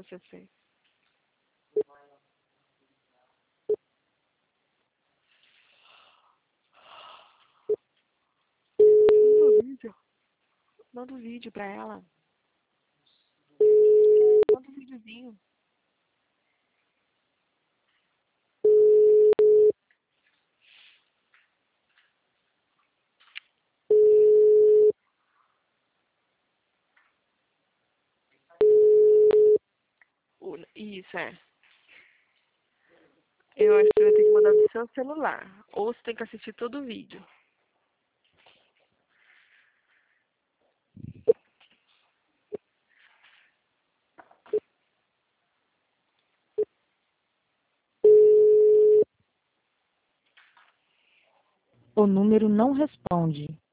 você fez. Manda o vídeo. Manda o vídeo pra ela. Manda um videozinho. Isso, é. Eu acho que você vai ter que mandar do seu celular. Ou você tem que assistir todo o vídeo. O número não responde.